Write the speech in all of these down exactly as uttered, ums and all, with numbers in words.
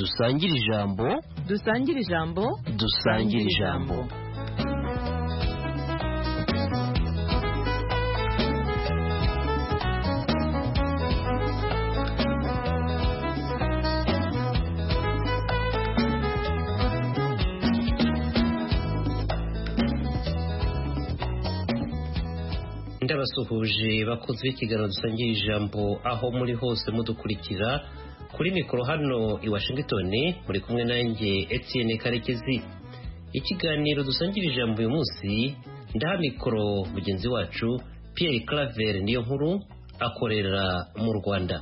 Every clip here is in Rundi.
dusangire ijambo dusangire ijambo dusangire ijambo ndabasuhuje bakoze ikiganiro dusangiye ijambo aho muri hose mudukurikira kuri mikoro hano i Washington muri kumwe nanjye Etienne Karekezi. Ikiganiro dusangiye ijambo uyu munsi ndaha mikoro mugenzi wacu Pierre Claver niyo nkuru akorera mu Rwanda.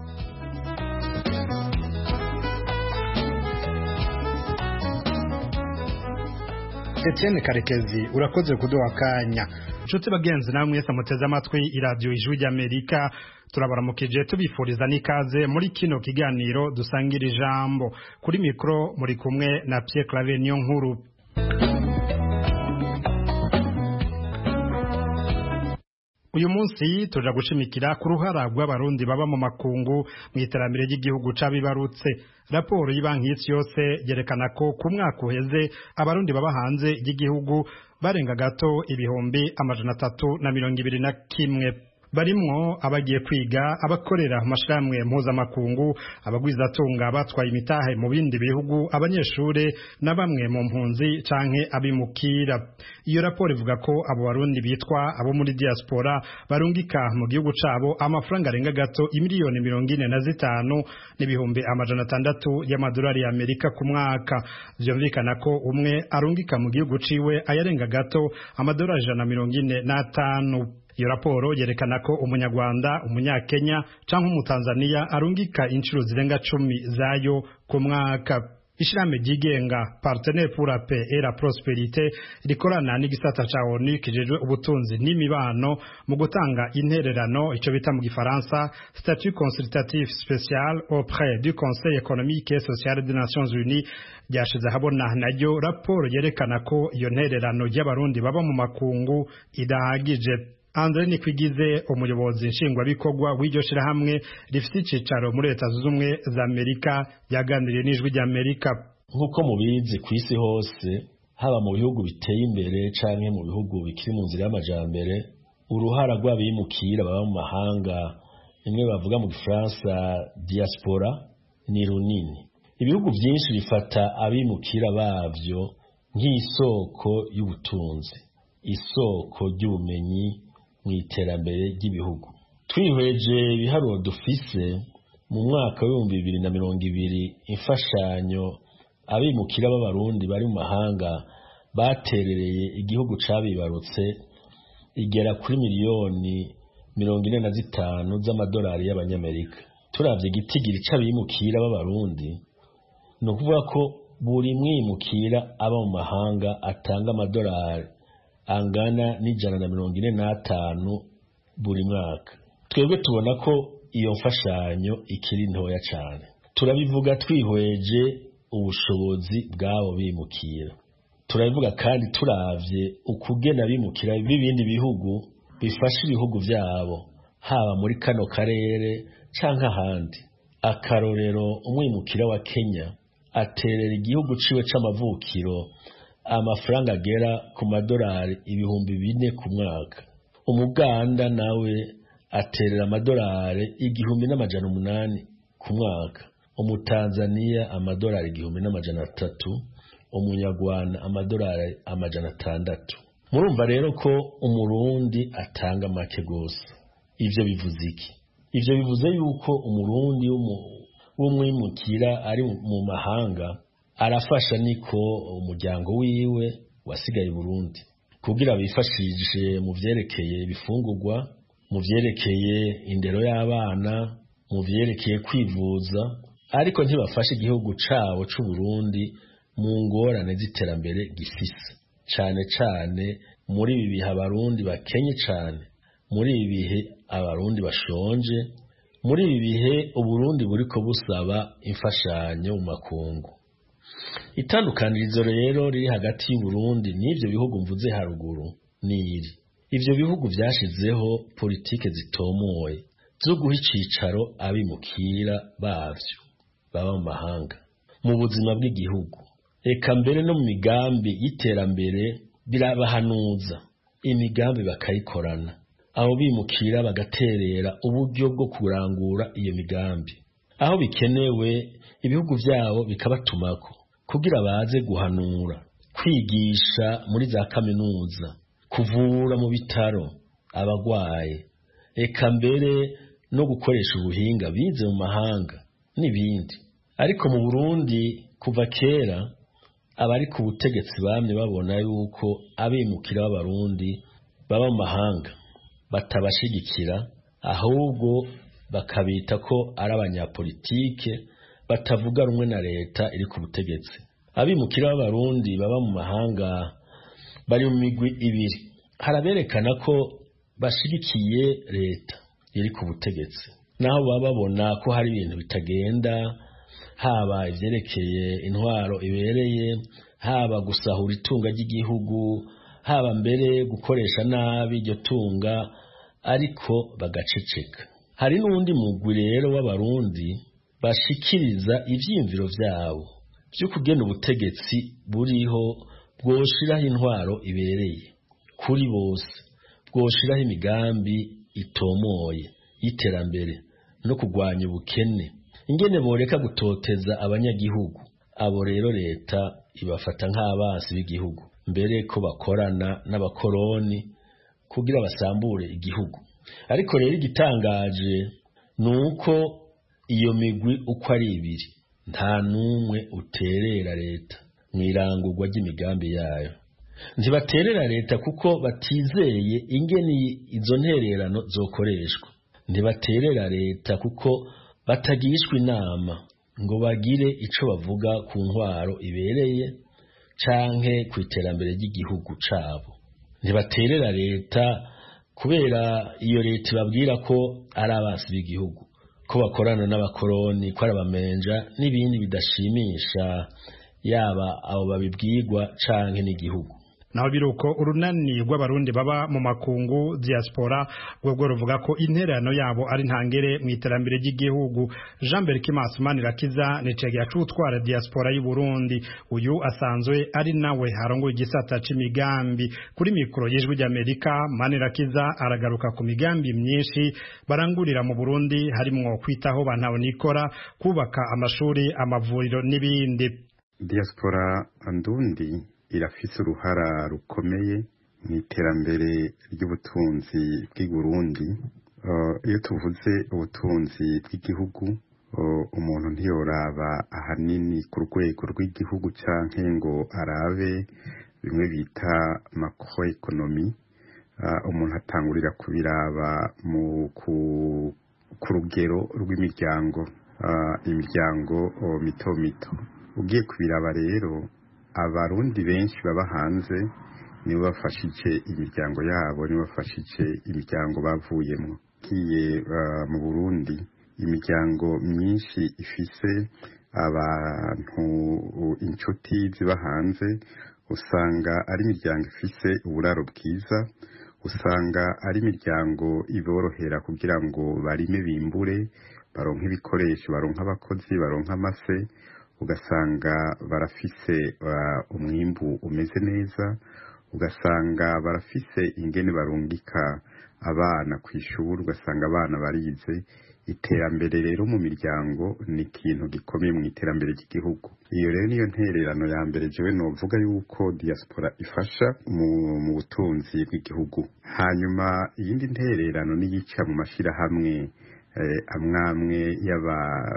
Etienne Karekezi urakoze kuduha akanya. Nshuti bagenzi namwe mwese muteze amatwi iradiyo Ijwi ry'Amerika, turabaramukije tubifuriza n'ikaze muri kino kiganiro dusangira ijambo. Kuri mikoro muri kumwe na Pierre Claver niyo nkuru. Uyu munsi tuja gushimikira ku ruhara rw'abarundi baba mu makungu mu iterambere ry'igihugu cabibarutse. Raporo y'Ibanki y'Isi yose yerekana ko ku mwaka uheze abarundi baba hanze y'igihugu barenga gato ibihumbi amajana atatu na mirongo ibiri na kimwe. Barimwo abagiye kwiga, abakorera amashirahamwe mpuzamakungu, abagwizatunga batwaye imitahe mu bindi bihugu, abanyeshure na bamwe mu mpunzi canke abimukira. Iyo raporo ivuga ko abo barundi bitwa abo muri diaspora barungika mu gihugu cabo amafaranga arenga gato imiliyoni mirongo ine na zitanu n'ibihumbi amajana atandatu y'amadolari y'Amerika ku mwaka. Vyumvikana ko umwe arungika mu gihugu ciwe ayarenga gato amadolari ijana na mirongo ine n'atanu. Iyo raporo yerekana ko umunyarwanda, umunyakenya canke umutanzania arungika inshuro zirenga cumi zayo ku mwaka. Ishirahamwe ryigenga Partenaires pour la paix et la prospérité rikorana n'igisata ca O N U kijejwe ubutunzi n'imibano mu gutanga intererano, ico bita mu gifaransa statut consultatif spécial auprès du Conseil économique et social des Nations Unies, ryashize habona naryo raporo yerekana ko iyo ntererano y'abarundi baba mu makungu idahagije. Andre Nikwigize, umuyobozi nshingwabikorwa w'iryo shirahamwe rifite icicaro muri Leta Zunze Ubumwe za Amerika, yaganiriye n'Ijwi ry'Amerika. Nk'uko mubizi ku isi hose, haba mu bihugu biteye imbere canke mu bihugu bikiri mu nzira y'amajambere, uruhara rw'abimukira baba mu mahanga, imwe bavuga mu Gifaransa diaspora, ni runini. Ibihugu byinshi bifata abimukira bavyo nk'isoko y'ubutunzi, isoko ry'ubumenyi mu iterambere ry'ibihugu. Twihweje ibiharuro dufise mu mwaka w'ibihumbi bibiri na mirongo ibiri, imfashanyo abimukira b'abarundi bari mu mahanga baterereye igihugu cabibarutse igera kuri miliyoni mirongo ine na zitanu z'amadolari y'abanyamerika. Turavye igitigiri c'abimukira b'abarundi, ni ukuvuga ko buri mwimukira aba mu mahanga atanga amadolari angana n'ijana na mirongo ine n'atanu buri mwaka. Twebwe tubona ko iyo mfashanyo ikiri ntoya cane. Turabivuga twihweje ubushobozi bwabo bimukira. Turabivuga kandi turavye ukugena bimukira b'ibindi bihugu bifasha ibihugu vyabo, haba muri kano karere canke ahandi. Akarorero, umwimukira wa Kenya aterera igihugu ciwe c'amavukiro amafaranga agera ku madolari ibihumbi bine ku mwaka. Umuganda nawe aterera amadolari igihumbi n'amajana umunani ku mwaka. Umutanzania amadolari igihumbi n'amajana atatu. Umunyarwanda amadolari amajana atandatu. Murumva rero ko umurundi atanga make gose. Ivyo bivuze iki? Ivyo bivuze yuko umurundi w'umwimukira ari mu mahanga arafasha niko umuryango wiwe wasigaye Burundi kugira bifashije mu vyerekeye ibifungurwa, mu vyerekeye indero y'abana, mu vyerekeye kwivuza, ariko ntibafashe igihugu cabo c'u Burundi mu ngorane z'iterambere gifise, cane cane muri ibi bihe abarundi bakenye cane, muri ibi bihe abarundi bashonje, muri ibi bihe Uburundi buriko busaba imfashanyo mu makungu. Itandukanirizo rero riri hagati y'Uburundi n'ivyo bihugu mvuze haruguru niri. Ivyo bihugu vyashizeho politike zitomoye zo guha icicaro abimukira bavyo baba mu mahanga. mu buzima bw'igihugu, eka mbere no mu migambi y'iterambere birabahanuza imigambi bakayikorana, abo bimukira bagaterera uburyo bwo kurangura iyo migambi, aho bikenewe ibihugu byabo bikabatumako kugira baze guhanura, kwigisha muri za kaminuza, kuvura mu bitaro abagwaye, eka mbere no gukoresha ubuhinga bize mu mahanga n'ibindi. Ariko mu Burundi kuva kera abari ku butegetsi bamye babona yuko abimukira b'abarundi baba mu mahanga batabashigikira, ahubwo bakabita ko ari abanyapolitike batavuga rumwe na leta iri ku butegetsi. Abimukira b'abarundi baba mu mahanga bari mu migwi ibiri, haraberekana ko bashigikiye leta iri ku butegetsi, naho baba babona ko hari ibintu bitagenda, haba ivyerekeye intwaro ibereye, haba gusahura itunga ry'igihugu, haba mbere gukoresha nabi iryo tunga, ariko bagaceceka. Hari n'undi mugwi rero w'abarundi bashikiriza ivyiyumviro vyabo vyo kugena ubutegetsi buriho bwoshiraho intwaro ibereye kuri bose, bwoshiraho imigambi itomoye y'iterambere no kugwanya ubukene, ingene boreka gutoteza abanyagihugu. Abo rero leta ibafata nk'abasi b'igihugu, mbere ko bakorana n'abakoroni kugira basambure igihugu. Ariko rero igitangaje nuko iyo migwi uko ari ibiri nta numwe uterera leta mwirangurwa ry'imigambi yayo. Ntibaterera leta kuko batizeye ingene izo ntererano zokoreshwa, ntibaterera leta kuko batagishwa inama ngo bagire ico bavuga ku ntwaro ibereye canke ku iterambere ry'igihugu cabo. Ntibaterera leta kubera iyo leta ibabwira ko ari abasi b'igihugu, ko bakorana n'abakoroni, ko ari abamenja n'ibindi bidashimisha yaba abo babibwirwa canke n'igihugu. Naho biruko urunani rw'abarundi baba mu makungu diaspora rwo ruvuga ko intererano yabo ari ntangere mu iterambere ry'igihugu. Jean Berkimas Manirakiza ni cegera c'utwara diaspora y'u Burundi, uyu asanzwe ari nawe harongoye igisata c'imigambi. Kuri mikoro y'ijwi ry'Amerika, Manirakiza aragaruka ku migambi myinshi barangurira mu Burundi, harimwo kwitaho bantabonikora, kubaka amashuri, amavuriro n'ibindi. Diaspora Ndundi irafise uruhara rukomeye mu iterambere ry'ubutunzi bw'i Burundi. Uh, iyo tuvuze ubutunzi bw'igihugu, uh, umuntu ntiyoraba ahanini ku rwego rw'igihugu canke ngo arabe bimwe bita macroeconomy. Uh, umuntu atangurira kubiraba mu ku, ku rugero rw'imiryango, uh, imiryango uh, mito mito. Ugiye kubiraba rero, abarundi benshi baba hanze nibo bafashije imiryango yabo, nibo bafashije imiryango bavuyemo. Kiye uh, mu Burundi imiryango myinshi ifise abantu inshuti ziba hanze, usanga ari imiryango ifise uburaro bwiza, usanga ari imiryango iborohera kugira ngo barime bimbure, baronke ibikoresho, baronke abakozi, baronke amase, ugasanga barafise uh, umwimbu umeze neza, ugasanga barafise ingene barungika abana kw'ishuri, ugasanga abana barize. Iterambere rero mu miryango ni ikintu gikomeye mu iterambere ry'igihugu. Iyo rero niyo ntererano ya mbere jewe novuga yuko diaspora ifasha mu, mu butunzi bw'igihugu. Hanyuma iyindi ntererano niyica mu mashirahamwe eh, amwamwe y'aba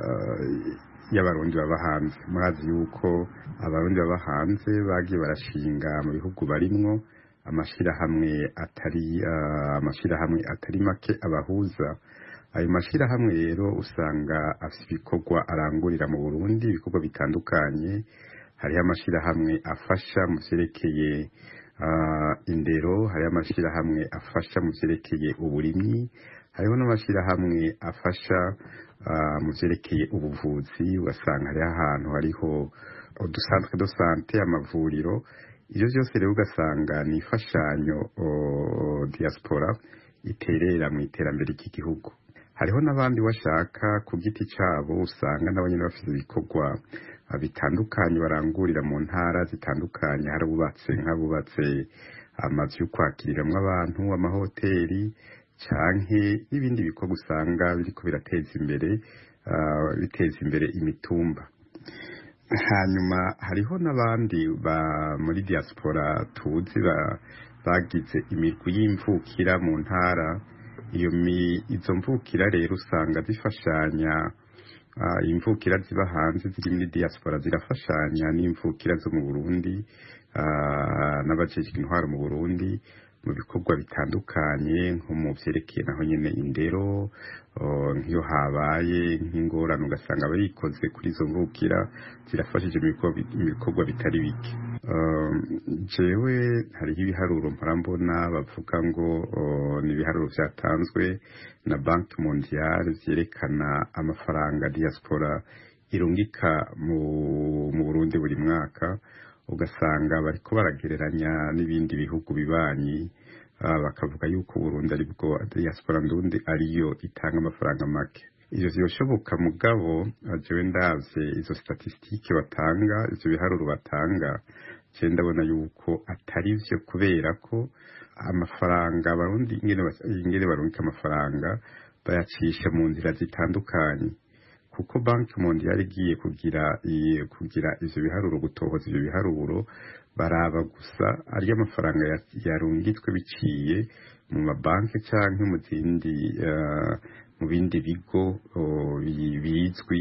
y'abarundi baba hanze. Murazi yuko abarundi baba hanze bagiye barashinga mu bihugu barimwo amashirahamwe atari uh, amashirahamwe atari make abahuza. Ayo mashirahamwe rero usanga afite ibikorwa arangurira mu Burundi, ibikorwa bitandukanye. Hariho amashirahamwe afasha mu vyerekeye uh, indero, hariho amashirahamwe afasha mu vyerekeye uburimyi, hariho n'amashirahamwe afasha uh, mu vyerekeye ubuvuzi. Ugasanga hariho ahantu hariho udusantre de sante, amavuriro. Ivyo vyose rero ugasanga ni ifashanyo uh, diaspora iterera mu iterambere ry'igihugu. hariho n'abandi bashaka ku giti cyabo usanga nabo nyine bafite ibikorwa bitandukanye barangurira mu ntara zitandukanye, hari abubatse nk'abubatse amazu yo kwakiriramwo abantu, amahoteli canke n'ibindi bikorwa usanga biriko birateza imbere uh, biteza imbere imitumba. Hanyuma hariho n'abandi ba muri diaspora tuzi bagize imirwi y'imvukira mu ntara. Iyo izo mvukira rero usanga zifashanya, uh, imvukira ziba hanze ziri muri diaspora zirafashanya n'imvukira zo mu Burundi uh, n'abajejwe intwaro mu Burundi mu bikorwa bitandukanye, nko mu vyerekeye naho nyene indero, nk'iyo habaye nk'ingorane ugasanga abayikoze kuri izo mvukira zirafashije mu bikorwa bitari bike. Jewe hariho ibiharuro mparambona bavuga ngo ni ibiharuro vyatanzwe na Banki Mondiale vyerekana amafaranga diaspora irungika mu mu Burundi buri mwaka, ugasanga bariko baragereranya n'ibindi bihugu bibanyi, uh, bakavuga yuko Burundi ari bwo diaspora ndundi ariyo itanga amafaranga make. Ivyo vyoshoboka mugabo jewe ndavye izo statistike batanga, ivyo biharuro batanga, je ndabona yuko atari vyo, kubera ko amafaranga abarundi ingene ingene barungika amafaranga bayacisha mu nzira zitandukanye, kuko Banki Mondiale igiye kugira kugira ivyo biharuro, gutohoza ivyo biharuro, baraba gusa ari amafaranga yarungitswe biciye mu mabanki canke mu zindi uh, mu bindi bigo bizwi,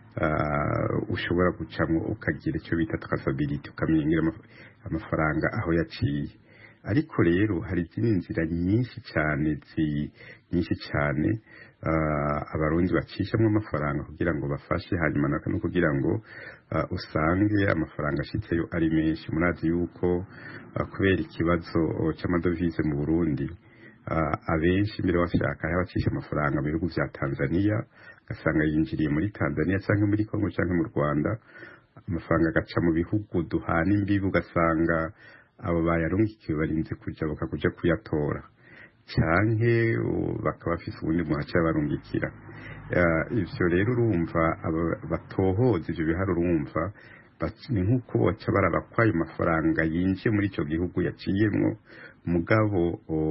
uh, ushobora gucamwo ukagira icyo bita traceability, ukamenya amafaranga aho yaciye. Ariko rero hari izindi nzira nyinshi cyane zi nyinshi cyane uh, abarundi bacishamo amafaranga kugira ngo bafashe, hanyuma no kugira ngo uh, usange amafaranga ashitseyo ari menshi. Murazi yuko uh, kubera ikibazo cy'amadovize mu Burundi, uh, abenshi mbere bashaka abacisha amafaranga mu bihugu vya Tanzania, gasanga yinjiriye muri Tanzania cyangwa muri Kongo cyangwa mu Rwanda, amafaranga agaca mu bihugu duhana imbibi, ugasanga abo bayarungikiwe barinze kuja bakakuja kuyatora canke bakaba bafise ubundi muhaca barungikira. Uh, ivyo rero urumva batohoza ivyo biharuro, urumva ni nk'uko boca barabakwaye amafaranga yinjiye muri ico gihugu yaciyemwo, mugabo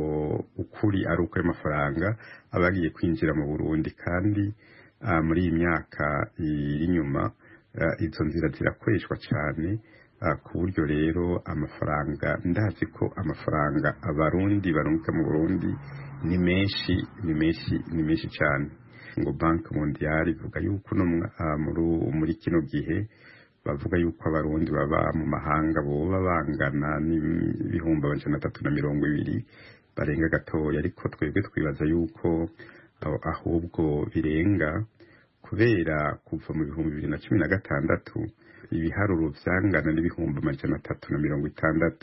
ukuri ari uko ayo mafaranga abagiye kwinjira mu Burundi. Kandi uh, muri iyi myaka iri inyuma uh, izo nzira zirakoreshwa cane, uh, ku buryo rero amafaranga, ndazi ko amafaranga abarundi barungika mu Burundi ni menshi ni menshi ni menshi cyane. Ngo Banki Mondiale ivuga yuko no uh, muri kino gihe bavuga yuko abarundi baba mu mahanga boba bangana n'ibihumbi amajana atatu na mirongo ibiri, barenga gatoya. Ariko twebwe twibaza yuko ahubwo birenga, kubera kuva mu bihumbi bibiri na cumi na gatandatu ibiharuro vyangana n'ibihumbi amajana atatu na mirongo itandatu.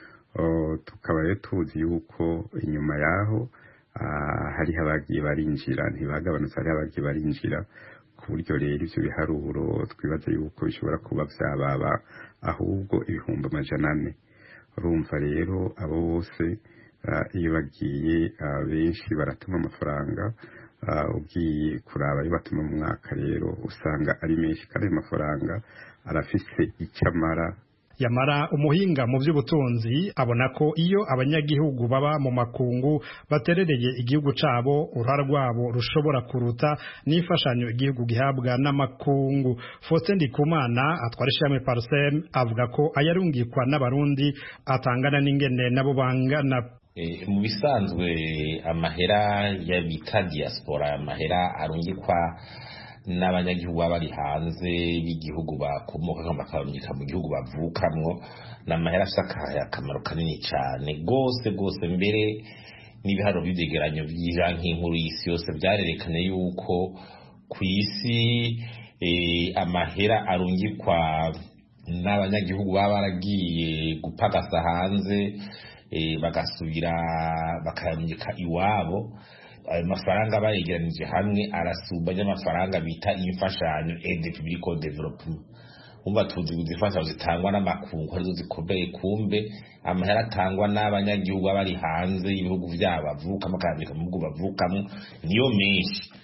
Tukaba rero tuzi yuko inyuma yaho uh, hari abagiye barinjira, ntibagabanutse, hari abagiye barinjira, ku buryo rero ivyo biharuro twibaza yuko bishobora kuba vyababa ahubwo ibihumbi amajana ane. Urumva rero abo bose uh, iyo bagiye uh, benshi baratuma amafaranga, uh, ugiye kuraba iyo batuma mu mwaka rero usanga ari menshi, kandi amafaranga arafise icamara. Yamara umuhinga mu by'ubutunzi abona ko iyo abanyagihugu baba mu makungu baterereye igihugu cabo, uruhara rwabo rushobora kuruta n'imfashanyo igihugu gihabwa n'amakungu. Faustin Ndikumana atwara ishami Parsem avuga ko ayarungikwa n'abarundi atangana n'ingene nabo bangana. E, mu bisanzwe amahera ya bita diaspora, amahera arungikwa n'abanyagihugu bari hanze y'igihugu bakomoka bakarungika mu gihugu bavukamwo, n'amahera afite akamaro kanini cyane gose gose. Mbere n'ibiharuro by'ibyegeranyo by'ibanki nkuru y'isi yose byarerekanye yuko ku isi eh, amahera arungikwa n'abanyagihugu baba baragiye gupagasa hanze, eh, bagasubira bakayarungika iwabo, ayo mafaranga bayegeranije hamwe arasumba y'amafaranga bita imfashanyo aide publique au développement. Umva tuzi guzifasha zitangwa n'amakungu arizo zikomeye, kumbe amahera atangwa n'abanyagihugu bari hanze y'ibihugu byabo bavuka, makandika mu bihugu bavukamo niyo menshi.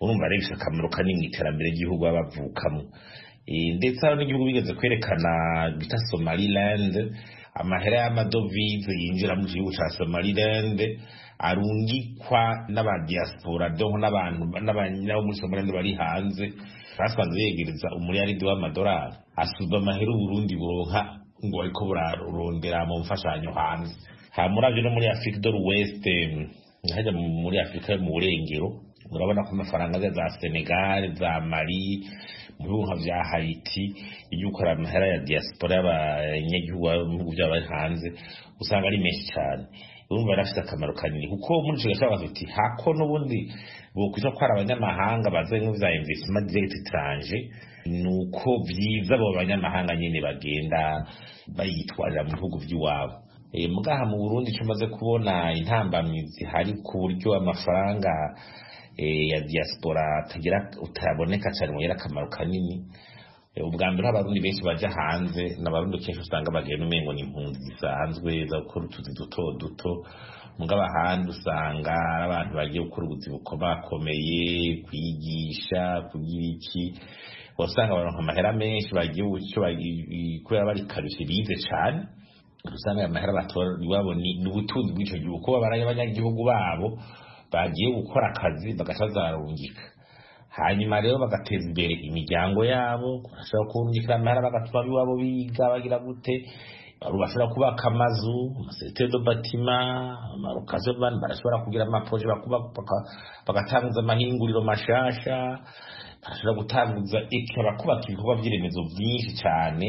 urumva rero bifite akamaro kanini mu iterambere ry'igihugu baba bavukamo. Ndetse hari n'igihugu bigeze kwerekana bita Somaliland, amahera y'amadovize yinjira mu gihugu cya Somaliland arungikwa n'abadiaspora donc n'abantu n'abanyabo muri Somaliland bari hanze basanzwe yegereza umuriyaridi w'amadolari asuba amahera Burundi buronka ngo ariko burarondera mu mfashanyo hanze. Ha muravyo no muri Afrique de l'Ouest, hajya muri Afrika mu burengero murabona ko amafaranga za Senegal, za Mali, mu bihugu vya Haiti, iyo ukora amahera ya diaspora y'abanyagihugu mu bihugu by'abari hanze usanga ari menshi cyane. Urumva rafite akamaro kanini kuko muri cyo gashaka bafite hako n'ubundi bokwita ko ari abanyamahanga bazanye mu bya investment direct étranger, nuko byiza abo banyamahanga nyine bagenda bayitwarira mu bihugu by'iwabo. E, mugaha mu Burundi cyo maze kubona intambamizi hari ku buryo amafaranga e, ya diaspora tagira utaboneka cyane mu yera akamaro kanini. Ubwa mbere abarundi benshi baje hanze n'abarundi kenshi usanga bagenda umengo ni impunzi zisanzwe za gukora utuzi duto duto, mugaba hanze usanga abantu bagiye gukora ubuzi bukomakomeye, kwigisha, kugira iki, usanga baronka amahera menshi bagiye ucyo kubera bari karushye bize cyane, usanga amahera batora iwabo ni ubutunzi bw'ico gihugu kuba baranye abanyagihugu babo bagiye gukora akazi bagasazarungika. Hanyuma rero bagateza imbere imiryango yabo, bashobora kurungika amahera bagatwara iwabo biga bagira gute, bashobora kubaka amazu, amasete do batima, amarokazo bandi barashobora kugira amaproje bakubaka bagatanguza amahinguriro mashasha, bashobora gutanguza iki bakubaka ibikorwa by'iremezo byinshi cyane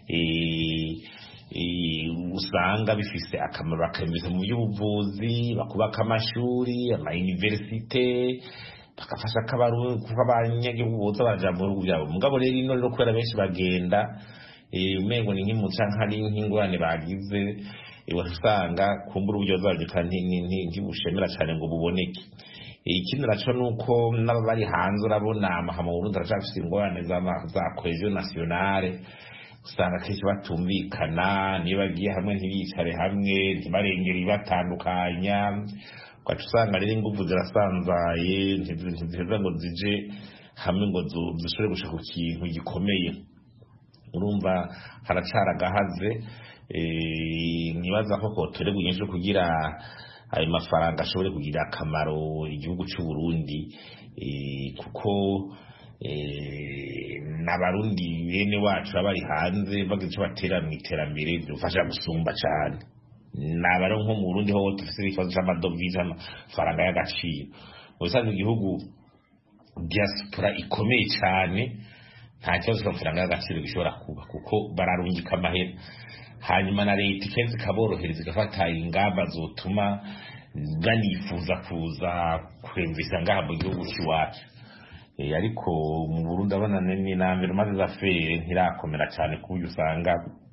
eh e usanga bifise akamaro bakemeza mu by'ubuvuzi, bakubaka amashuri, ama universite, bakafasha kabaru kuko abanyagihugu boza baraja mu bihugu byabo. Mugabo rero ino rero kubera benshi bagenda eh umengo ni nk'imuca nkari nk'ingorane bagize, wasanga kumbura uburyo zabyo kandi ntibushemera cyane ngo buboneke. Ikindi naco nuko n'abari hanze urabona amahama mu Burundi aracafise ingorane za za cohesion nationale, usanga kenshi batumvikana, niyo bagiye hamwe ntibicare hamwe, ntibarengere batandukanya, kwacu usanga rero ingufu zirasanzaye ntiziheza ngo zije hamwe ngo zishobore gushaka ku kintu gikomeye. Urumva haracara gahaze, nibaza ko kotore gunyeshe kugira ayo mafaranga ashobore kugira akamaro igihugu cy'u Burundi, kuko n'abarundi bene wacu abari hanze bagize icyo batera mu iterambere byufasha gusumba cyane. Nabaro nko mu Burundi ho tufise ikibazo cy'amadovize, amafaranga y'agaciro. Ubusanzwe igihugu diaspora ikomeye cyane nta kibazo cy'amafaranga y'agaciro gishobora kuba kuko bararungika amahera, hanyuma na leta ikenze kaborohereza igafata ingamba zotuma banifuza kuza kwemvisa ngaha mu gihugu cy'iwacu. E, ariko mu Burundi abana ni nambere maze zafere ntirakomera cyane ku buryo usanga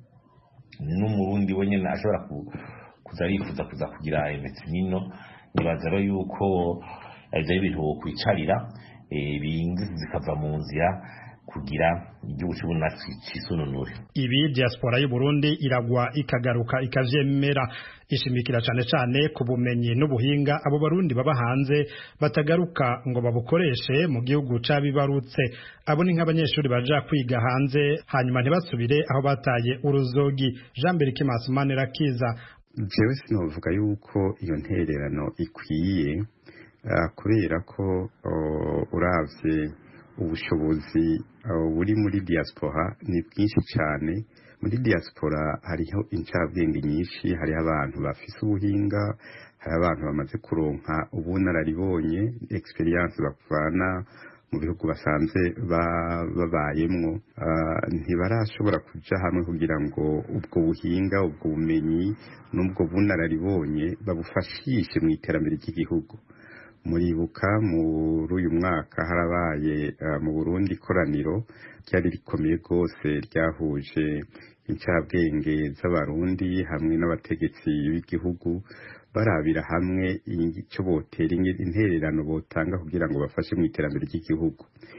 n'umurundi wenyine ashobora kuza yifuza kuza kugira imetsinino. Nibaza rero yuko ari ibintu kwicarira ibingizi zikava mu nzira kugira igihugu cy'ubuna cisununure. Ibi diaspora y'u Burundi iragwa ikagaruka ikavyemera, ishimikira cyane cyane ku bumenyi n'ubuhinga abo barundi baba hanze batagaruka ngo babukoreshe mu gihugu cabibarutse. Abo ni nk'abanyeshuri baja kwiga hanze hanyuma ntibasubire aho bataye uruzogi. Jean Berike Masumane Rakiza: jewe sinovuga yuko iyo ntererano ikwiye, uh, kubera ko uh, uravye ubushobozi uh, buri muri diaspora ni bwinshi cyane. Muri diaspora hariho incabwenge nyinshi, hari abantu bafise ubuhinga, hari abantu bamaze kuronka ubunararibonye, experience bakuvana mu bihugu basanze babayemwo. Uh, ntibarashobora kuja hamwe kugira ngo ubwo buhinga, ubwo bumenyi n'ubwo bunararibonye babufashishe mu iterambere ry'igihugu. Muribuka muri uyu mwaka harabaye uh, mu Burundi ikoraniro ryari rikomeye rwose ryahuje incabwenge z'abarundi hamwe n'abategetsi b'igihugu barabira hamwe icyo botera intererano botanga kugira ngo bafashe mu iterambere ry'igihugu.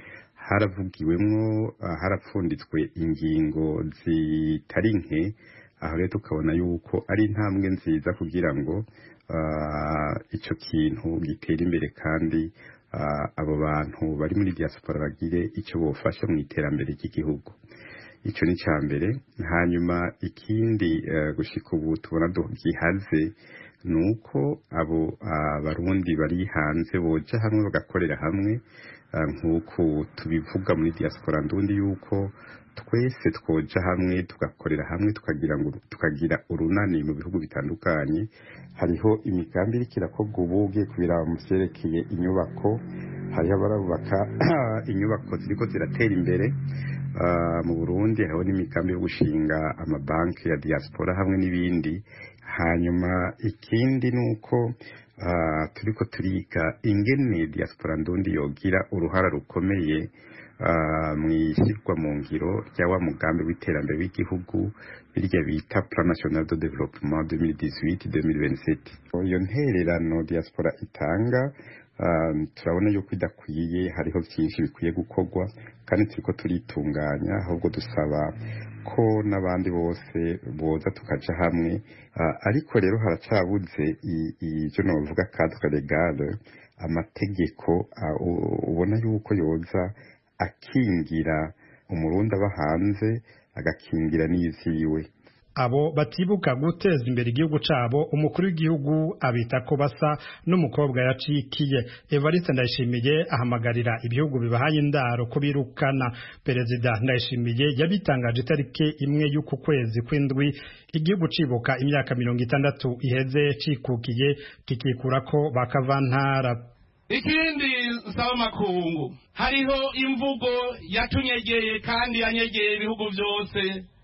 Haravugiwemwo uh, harapfunditswe ingingo zitari nke, aho rero tukabona yuko ari intambwe nziza kugira ngo Uh, ico kintu gitera imbere kandi abo bantu bari muri diaspora bagire icyo bofasha mu iterambere ry'igihugu. Icyo ni cya mbere. Hanyuma ikindi gushika ubu tubona gihaze ni uko abo abarundi bari hanze boja hamwe bagakorera hamwe nk'uko tubivuga muri diaspora ndundi yuko twese twoja hamwe tugakorera hamwe tukagira ngo tukagira urunani mu bihugu bitandukanye. Hariho imigambi irikira ko gubuge kubira mu vyerekeye inyubako, hariho barubaka inyubako ziriko ziratera imbere uh, mu Burundi, hariho n'imigambi yo gushinga amabanki ya diaspora hamwe n'ibindi. Hanyuma ikindi nuko uh, turiko turiga ingene diaspora ndundi yogira uruhara rukomeye Uh, mwishyirwa mu ngiro rya wa mugambi w'iterambere w'igihugu birya bita Plan National de Développement deux mille dix-huit deux mille vingt-sept. Iyo ntererano diaspora itanga uh, turabona yuko idakwiye, hariho byinshi bikwiye gukorwa kandi turiko turitunganya, ahubwo dusaba ko n'abandi bose boza tukaja hamwe. Uh, ariko rero haracabuze ivyo novuga cadre legal, amategeko uh, ubona yuko yoza akingira umurundi aba hanze agakingira n'ivyiwe. Abo batibuka guteza imbere igihugu cabo umukuru w'igihugu abita ko basa n'umukobwa yacikiye. Evariste Ndayishimiye ahamagarira ibihugu bibahaye indaro ko birukana. Perezida Ndayishimiye yabitangaje itariki imwe y'uku kwezi kw'indwi igihugu cibuka imyaka mirongo itandatu iheze cikukiye kikikurako bakavantara. Ikindi nsaba makungu, hariho imvugo yatunyegeye kandi yanyegeye ibihugu byose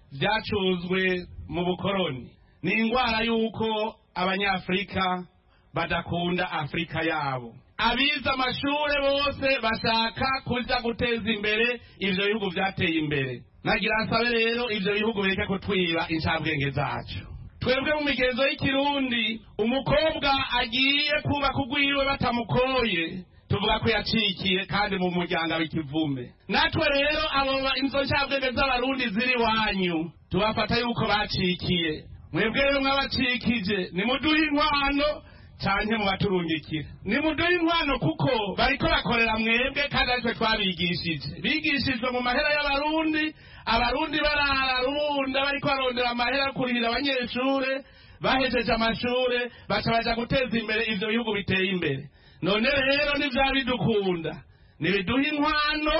byacuzwe mu bukoroni. Ni ingwara yuko abanyafrika badakunda Afrika yabo. Abize amashure bose bashaka kuza guteza imbere ivyo bihugu byateye imbere. Nagira nsabe rero ivyo bihugu bireke kutwiba incabwenge zacu. Twebwe mu migenzo y'ikirundi umukobwa agiye kuba kugwiwe batamukoye tuvuga ko yacikiye kandi mu muryango w'ikivume. Natwe rero abo inzo ncabwenge z'abarundi ziri wanyu tubafata yuko bacikiye. Mwebwe rero mwabacikije nimuduhe inkwano canke mubaturungikira. Nimuduhe inkwano kuko bariko bakorera mwebwe kandi aritwe twabigishije. Bigishijwe mu mahera y'abarundi, abarundi barara rubunda bariko barondera amahera kurihira abanyeshure, bahejeje amashure baca baja guteza imbere ivyo bihugu biteye imbere. None rero nivya bidukunda nibiduhe inkwano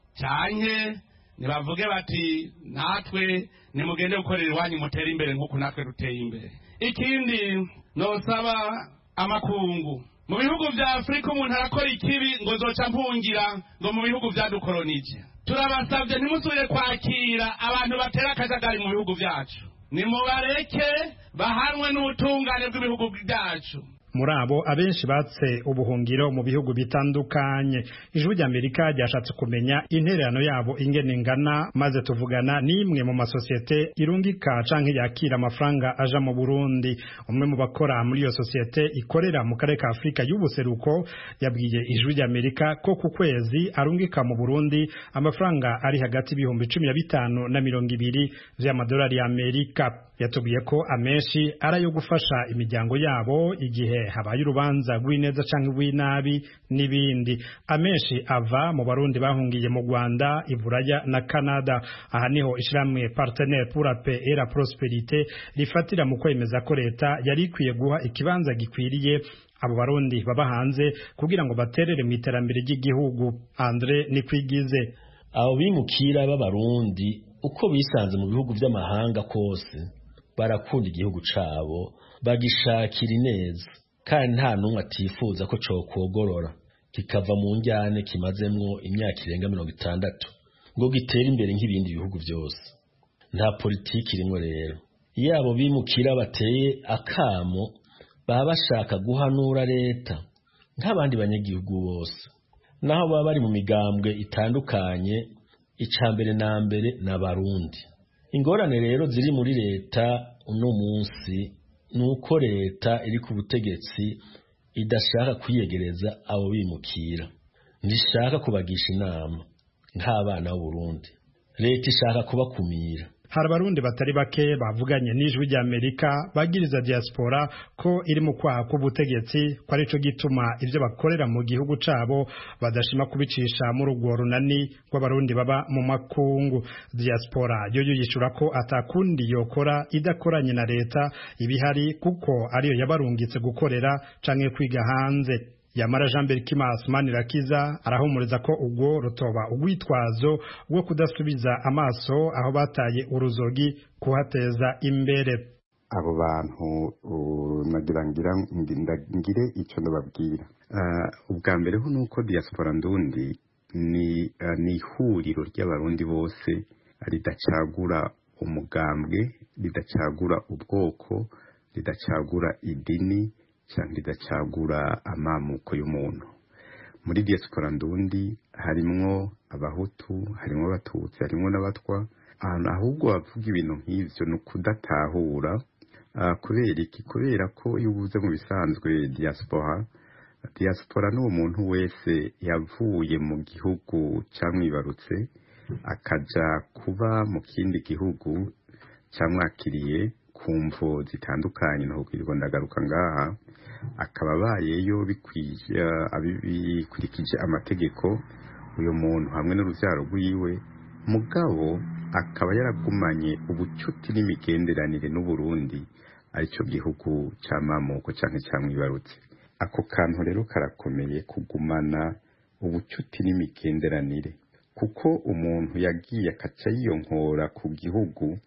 canke nibavuge bati natwe nimugende gukorera iwanyu mutere imbere nk'uko natwe duteye imbere. Ikindi nosaba amakungu, mu bihugu vya Afrika umuntu arakora ikibi ngo zoca mpungira ngo mu bihugu vyadukolonije. Turabasabye ntimusubire kwakira abantu batera akajagari mu bihugu vyacu. Nimubareke bahanwe n'ubutungane bw'ibihugu vyacu. Muri abo abenshi batse ubuhungiro mu bihugu bitandukanye. Ijwi ry'Amerika ryashatse kumenya intererano yabo ingene ngana, maze tuvugana n'imwe mu masosiyete irungika canke yakira amafaranga aja mu Burundi. Umwe mu bakora muri iyo sosiyete ikorera mu karere ka Afrika y'ubuseruko yabwiye Ijwi ry'Amerika ko ku kwezi arungika mu Burundi amafaranga ari hagati y'ibihumbi cumi na bitanu na mirongo ibiri vy'amadolari ya Amerika. Yatubwiye ko amenshi arayo gufasha imiryango yabo igihe habaye urubanza rw'ineza canke rw'inabi n'ibindi. Amenshi ava mu barundi bahungiye mu Rwanda, Iburaya na Canada. Aha niho ishiramwe Partenaire pour la Paix et la Prospérité rifatira mu kwemeza ko leta yari ikwiye guha ikibanza gikwiriye abo barundi baba hanze kugira ngo baterere mu iterambere ry'igihugu. Andre Nikwigize: abo bimukira b'abarundi uko bisanze mu bihugu by'amahanga kose barakunda igihugu cabo, bagishakira ineza, kandi nta numwe atifuza ko cokogorora kikava mu njyane kimazemwo imyaka irenga mirongo itandatu ngo gitere imbere nk'ibindi bihugu byose. Nta politiki irimwo rero. Iyo abo bimukira bateye akamo baba bashaka guhanura leta nk'abandi banyagihugu bose, naho baba bari mu migambwe itandukanye. Icambere na mbere n'abarundi. Ingorane rero ziri muri leta uno munsi nuko leta iri ku butegetsi idashaka kwiyegereza abo bimukira, ndishaka kubagisha inama nk'abana b'u Burundi. Leta ishaka kubakumira, hari abarundi batari bake bavuganye n'ijwi ry'Amerika bagiriza diaspora ko iri mu kwaha k'ubutegetsi ko arico gituma ivyo bakorera mu gihugu cabo badashima kubicisha mu rugo runani rw'abarundi baba mu makungu. Diaspora yo yishura ko atakundi yokora idakoranye na leta ibihari kuko ariyo yabarungitse gukorera canke kwiga hanze. Yamara Jean Berkimas Manirakiza arahumuriza ko ubwo rutoba ugwitwazo rwo kudasubiza amaso aho bataye uruzogi kuhateza imbere. Abo bantu nagira ngira ngire icyo ndababwira. Uh, ubwa mbere ho nuko diaspora ndundi ni uh, ni ihuriro ry'abarundi bose ridacagura umugambwe, ridacagura ubwoko, ridacagura idini cyangwa ridacagura amamuko y'umuntu. Muri diaspora ndundi harimwo abahutu, harimwo abatutsi, harimwo n'abatwa. Ahubwo bavuga ibintu nk'ivyo no kudatahura uh, kubera iki? Kubera ko iyo uvuze mu bisanzwe diaspora diaspora n'uwo muntu wese yavuye mu gihugu camwibarutse akaja kuba mu kindi gihugu camwakiriye kumvo zitandukanye, no kwirirwa ndagaruka ngaha, akaba bayeyo bikwije abikurikije amategeko uyo muntu hamwe n'uruvyaro rwiwe, mugabo akaba yaragumanye ubucuti n'imigenderanire n'u Burundi arico gihugu c'amamuko canke camwibarutse. Ako kantu rero karakomeye kugumana ubucuti n'imigenderanire, kuko umuntu yagiye akaca yiyonkora ku gihugu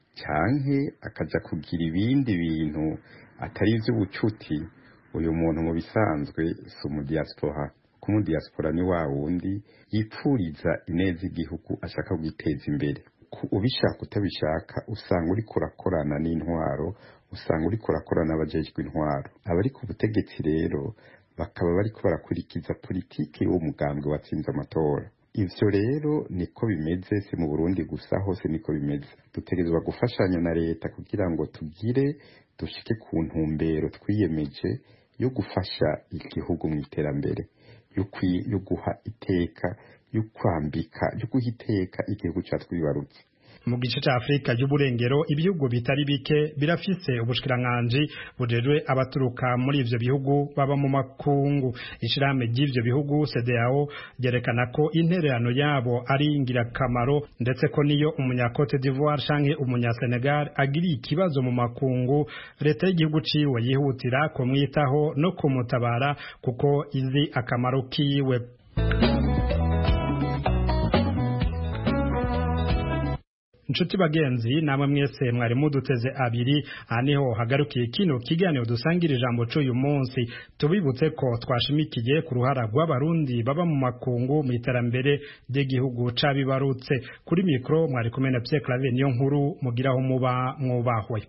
canke akaja kugira ibindi bintu atari ivy'ubucuti, uyu muntu mu bisanzwe si mu diaspora. Ku mu diaspora ni wa wundi yipfuriza ineza igihugu ashaka kugiteza imbere. Ubishaka utabishaka usanga uri kurakorana n'intwaro, usanga uri kurakorana n'abajejwe intwaro. Abari ku butegetsi rero bakaba bariko barakurikiza politiki y'uwo mugambwe watsinze amatora. Ivyo rero niko bimeze, si mu Burundi gusa, hose niko bimeze. Dutegerezwa gufashanya na leta kugira ngo tugire dushike ku ntumbero twiyemeje yo gufasha igihugu mu iterambere, yo guha iteka, yo kwambika, yo guha iteka igihugu catwibarutse. Mu gice ca Afrika y'uburengero ibihugu bitari bike birafise ubushikiranganji bujejwe abaturuka muri ivyo bihugu baba mu makungu. Ishirahamwe ry'ivyo bihugu C D A O ryerekana ko intererano yabo ari ingirakamaro, ndetse ko niyo umunya Cote d'Ivoire canke umunya Senegal agiriye ikibazo mu makungu, leta y'igihugu ciwe yihutira kumwitaho no kumutabara kuko izi akamaro kiwe. Nshuti bagenzi, namwe mwese mwari muduteze abiri, aniho hagarukiye kino kiganiro dusangira ijambo c'uyu munsi. Tubibutse ko twashimikiye ku ruhara rw'abarundi baba mu makungu mu iterambere ry'igihugu cabibarutse. Kuri mikro mwari kumwe na Pierre Claver niyo nkuru, mugiraho muba mwubahwe.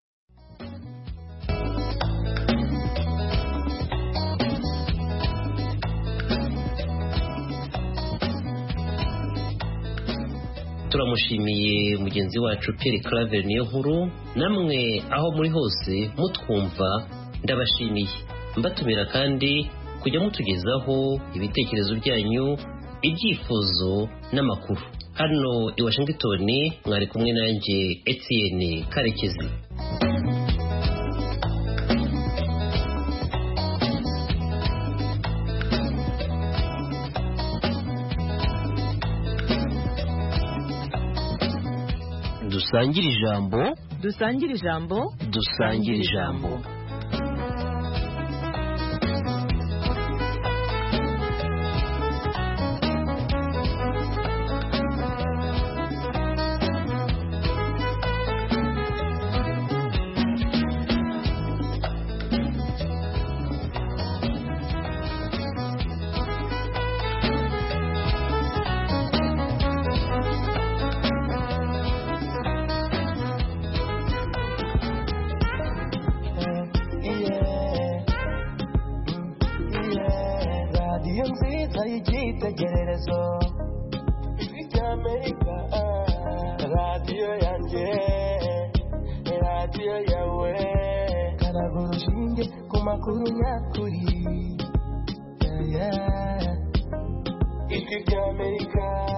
Turamushimiye mugenzi wacu Pierre Claver niyo nkuru. Namwe aho muri hose mutwumva ndabashimiye, mbatumira kandi kujya mutugezaho ibitekerezo byanyu, ibyifuzo n'amakuru. Hano i Washington mwari kumwe nanjye Etienne Karekezi. Dusangire ijambo, dusangire ijambo, dusangire ijambo. America.